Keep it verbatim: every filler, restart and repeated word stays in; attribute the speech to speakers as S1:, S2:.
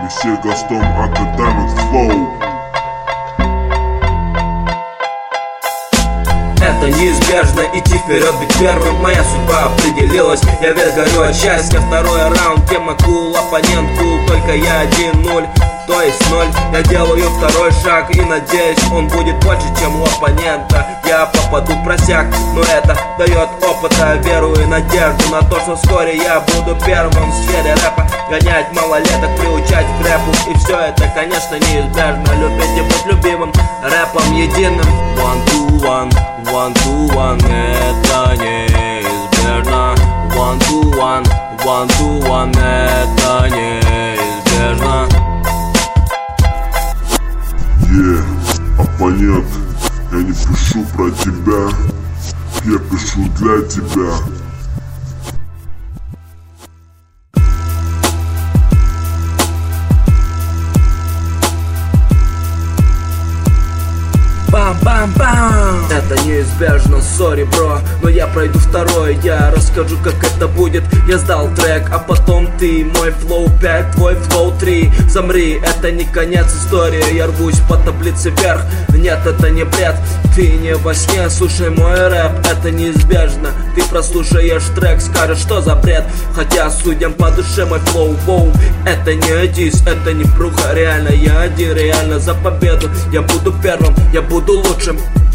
S1: Вещей Гастом от The Diamond Flow.
S2: Это неизбежно, идти вперед, быть первым. Моя судьба определилась, я весь горю от счастья. Второй раунд, тема кул, оппонент кул, только я один ноль, то есть ноль. Я делаю второй шаг и надеюсь, он будет больше, чем у оппонента. Я попаду в просяк, но это дает опыта, веру и надежду на то, что вскоре я буду первым в сфере рэпа. Гонять малолеток, приучать к рэпу, и все это, конечно, неизбежно. Любить и быть любимым, рэпом единым. One to one, one to one, это неизбежно. One to one, one to one, это неизбежно.
S1: Yeah, оппонент, я не пишу про тебя, я пишу для тебя.
S2: Бам-бам-бам! Это неизбежно, сори, бро, но я пройду второй. Я расскажу, как это будет. Я сдал трек, а потом ты. Мой флоу пять, твой флоу три. Замри, это не конец истории. Я рвусь по таблице вверх. Нет, это не бред. Ты не во сне, слушай мой рэп. Это неизбежно. Ты прослушаешь трек, скажешь, что за бред. Хотя, судям по душе, мой флоу, воу. Это не дис, это не пруха. Реально, я один, реально за победу. Я буду первым, я буду лучшим.